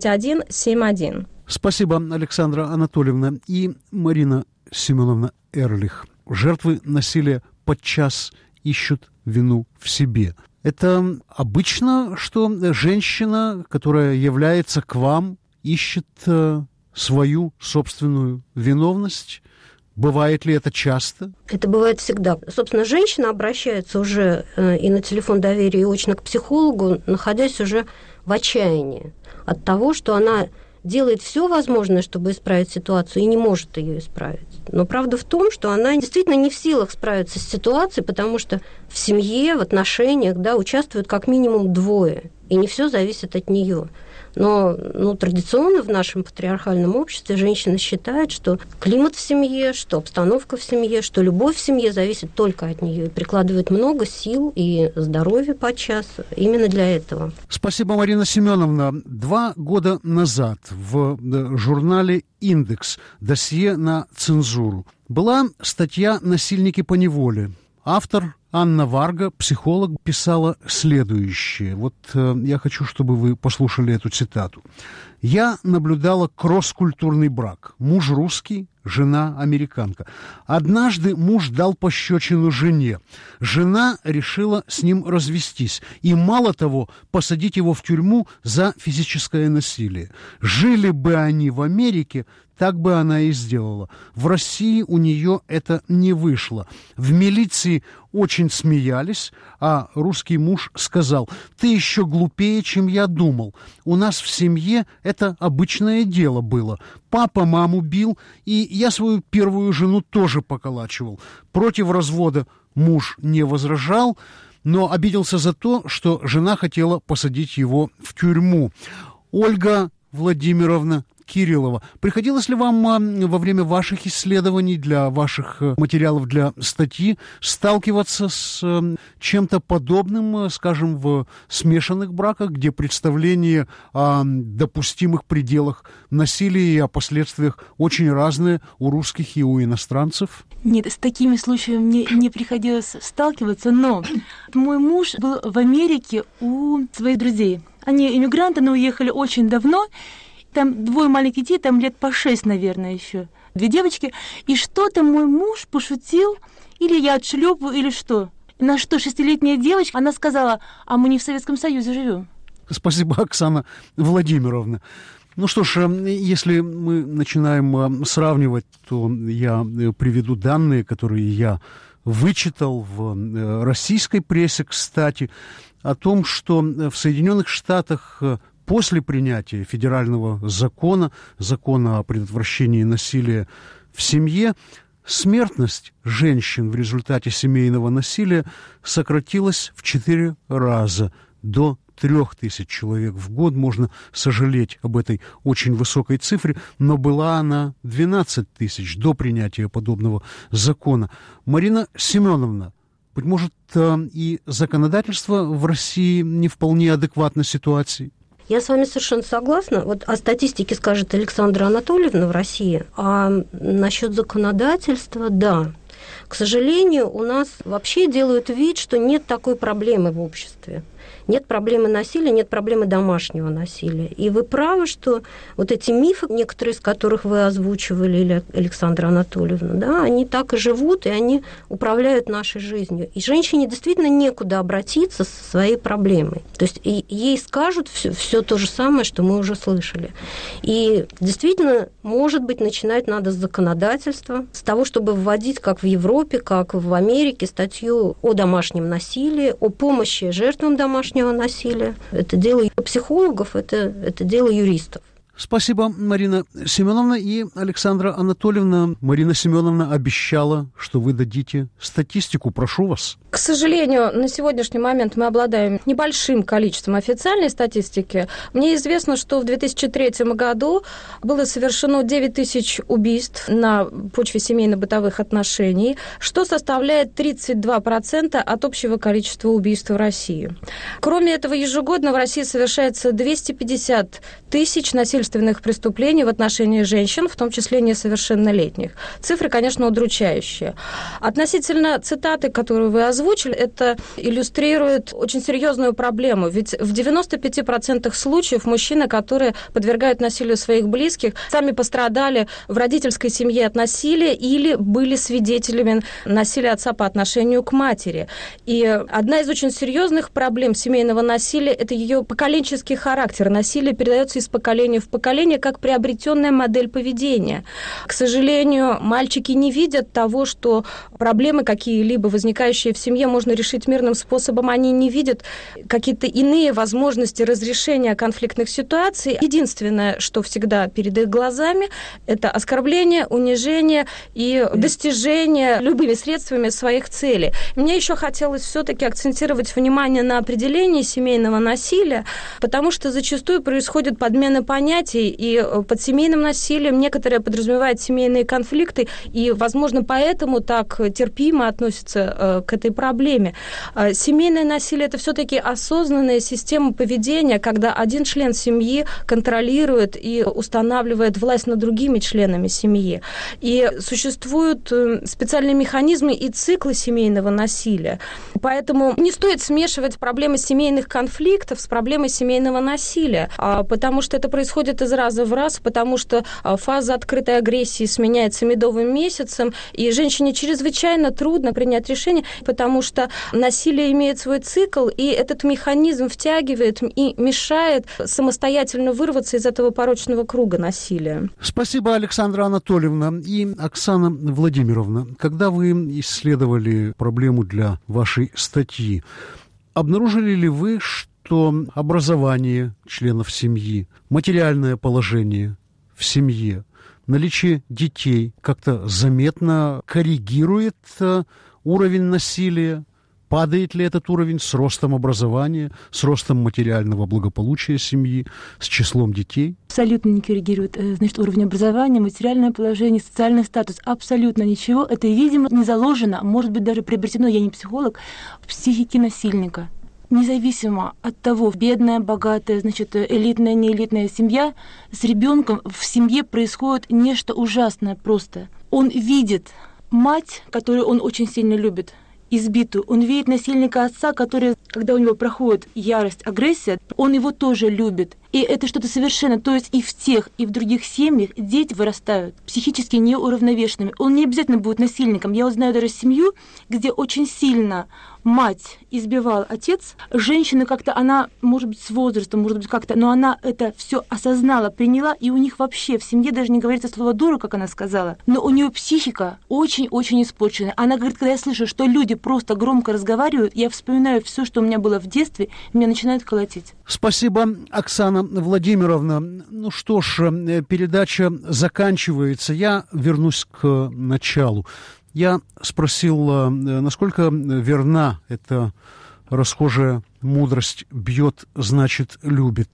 9171. Спасибо, Александра Анатольевна. И Марина Семеновна Эрлих. Жертвы насилия подчас ищут вину в себе. Это обычно, что женщина, которая является к вам, ищет свою собственную виновность? Бывает ли это часто? Это бывает всегда. Собственно, женщина обращается уже и на телефон доверия, и очно к психологу, находясь уже в отчаянии от того, что она делает все возможное, чтобы исправить ситуацию, и не может ее исправить. Но правда в том, что она действительно не в силах справиться с ситуацией, потому что в семье, в отношениях, да, участвуют как минимум двое, и не все зависит от нее. Но традиционно в нашем патриархальном обществе женщина считает, что климат в семье, что обстановка в семье, что любовь в семье зависит только от нее, и прикладывает много сил и здоровья подчас именно для этого. Спасибо, Марина Семеновна. 2 года назад в журнале «Индекс» досье на цензуру была статья «Насильники по неволе». Автор Анна Варга, психолог, писала следующее. Вот я хочу, чтобы вы послушали эту цитату. «Я наблюдала кросс-культурный брак. Муж русский, жена американка. Однажды муж дал пощечину жене. Жена решила с ним развестись. И, мало того, посадить его в тюрьму за физическое насилие. Жили бы они в Америке, так бы она и сделала. В России у нее это не вышло. В милиции очень смеялись, а русский муж сказал: «Ты еще глупее, чем я думал. У нас в семье это обычное дело было. Папа маму бил, и я свою первую жену тоже поколачивал. Против развода муж не возражал, но обиделся за то, что жена хотела посадить его в тюрьму». Ольга Владимировна Кириллова, приходилось ли вам во время ваших исследований, для ваших материалов для статьи, сталкиваться с чем-то подобным, скажем, в смешанных браках, где представления о допустимых пределах насилия и о последствиях очень разные у русских и у иностранцев? Нет, с такими случаями мне не приходилось сталкиваться, но мой муж был в Америке у своих друзей. Они иммигранты, но уехали очень давно. Там 2 маленьких детей, там лет по 6, наверное, еще. 2 девочки. И что-то мой муж пошутил, или я отшлепаю, или что. На что 6-летняя девочка, она сказала: а мы не в Советском Союзе живем. Спасибо, Оксана Владимировна. Ну что ж, если мы начинаем сравнивать, то я приведу данные, которые я вычитал в российской прессе, кстати, о том, что в Соединенных Штатах после принятия федерального закона о предотвращении насилия в семье, смертность женщин в результате семейного насилия сократилась в 4 раза, до 3000 человек в год. Можно сожалеть об этой очень высокой цифре, но была она 12 тысяч до принятия подобного закона. Марина Семеновна, быть может, и законодательство в России не вполне адекватно ситуации? Я с вами совершенно согласна. Вот о статистике скажет Александра Анатольевна в России, а насчет законодательства, да. К сожалению, у нас вообще делают вид, что нет такой проблемы в обществе. Нет проблемы насилия, нет проблемы домашнего насилия. И вы правы, что вот эти мифы, некоторые из которых вы озвучивали, или Александра Анатольевна, да, они так и живут, и они управляют нашей жизнью. И женщине действительно некуда обратиться со своей проблемой. То есть ей скажут все то же самое, что мы уже слышали. И действительно, может быть, начинать надо с законодательства, с того, чтобы вводить, как в Европе, как в Америке, статью о домашнем насилии, о помощи жертвам домашнего насилия. Это дело психологов, это дело юристов. Спасибо, Марина Семеновна. И Александра Анатольевна, Марина Семеновна обещала, что вы дадите статистику. Прошу вас. К сожалению, на сегодняшний момент мы обладаем небольшим количеством официальной статистики. Мне известно, что в 2003 году было совершено 9 тысяч убийств на почве семейно-бытовых отношений, что составляет 32% от общего количества убийств в России. Кроме этого, ежегодно в России совершается 250 тысяч насильственных преступлений в отношении женщин, в том числе несовершеннолетних. Цифры, конечно, удручающие. Относительно цитаты, которую вы озвучили, это иллюстрирует очень серьезную проблему. Ведь в 95% случаев мужчины, которые подвергают насилию своих близких, сами пострадали в родительской семье от насилия или были свидетелями насилия отца по отношению к матери. И одна из очень серьезных проблем семейного насилия – это ее поколенческий характер. Насилие передается из поколения в поколение как приобретенная модель поведения. К сожалению, мальчики не видят того, что проблемы какие-либо, возникающие в семье, можно решить мирным способом. Они не видят какие-то иные возможности разрешения конфликтных ситуаций. Единственное, что всегда перед их глазами, это оскорбление, унижение и достижение любыми средствами своих целей. Мне еще хотелось все-таки акцентировать внимание на определении семейного насилия, потому что зачастую происходит подмена понятий, и под семейным насилием некоторые подразумевают семейные конфликты, и, возможно, поэтому так терпимо относятся к этой проблеме. Семейное насилие – это все-таки осознанная система поведения, когда один член семьи контролирует и устанавливает власть над другими членами семьи. И существуют специальные механизмы и циклы семейного насилия. Поэтому не стоит смешивать проблемы семейных конфликтов с проблемой семейного насилия, потому что это происходит из раза в раз, потому что фаза открытой агрессии сменяется медовым месяцем, и женщине чрезвычайно трудно принять решение, потому что насилие имеет свой цикл, и этот механизм втягивает и мешает самостоятельно вырваться из этого порочного круга насилия. Спасибо, Александра Анатольевна. И Оксана Владимировна, когда вы исследовали проблему для вашей статьи, обнаружили ли вы, что образование членов семьи, материальное положение в семье, наличие детей как-то заметно коррегирует уровень насилия? Падает ли этот уровень с ростом образования, с ростом материального благополучия семьи, с числом детей? Абсолютно не коррегирует, значит, уровень образования, материальное положение, социальный статус. Абсолютно ничего. Это, видимо, не заложено, может быть, даже приобретено, я не психолог, в психике насильника. Независимо от того, бедная, богатая, значит, элитная, неэлитная семья, с ребенком в семье происходит нечто ужасное просто. Он видит мать, которую он очень сильно любит, избитую. Он видит насильника отца, который, когда у него проходит ярость, агрессия, он его тоже любит. И это что-то совершенно... То есть и в тех, и в других семьях дети вырастают психически неуравновешенными. Он не обязательно будет насильником. Я узнаю даже семью, где очень сильно мать избивал отец. Женщина как-то, она, может быть, с возрастом, может быть, как-то, но она это все осознала, приняла, и у них вообще в семье даже не говорится слово «дура», как она сказала, но у нее психика очень-очень испорченная. Она говорит, когда я слышу, что люди просто громко разговаривают, я вспоминаю все, что у меня было в детстве, меня начинает колотить. Спасибо, Оксана Владимировна. Ну что ж, передача заканчивается. Я вернусь к началу. Я спросил, насколько верна эта расхожая мудрость «бьет, значит, любит».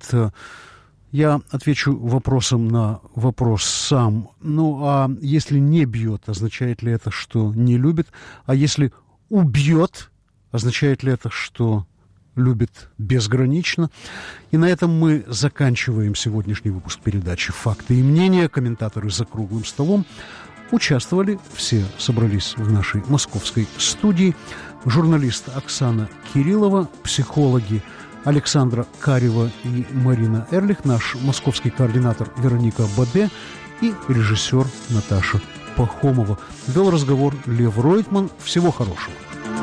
Я отвечу вопросом на вопрос сам. Ну, а если не бьет, означает ли это, что не любит? А если убьет, означает ли это, что любит безгранично. И на этом мы заканчиваем сегодняшний выпуск передачи «Факты и мнения». Комментаторы за круглым столом участвовали, все собрались в нашей московской студии. Журналист Оксана Кириллова, психологи Александра Карева и Марина Эрлих, наш московский координатор Вероника Баде и режиссер Наташа Пахомова. Вел разговор Лев Ройтман. Всего хорошего.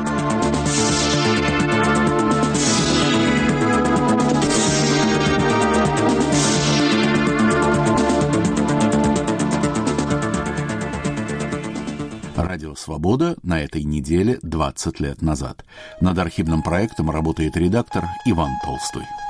Радио «Свобода» на этой неделе 20 лет назад. Над архивным проектом работает редактор Иван Толстой.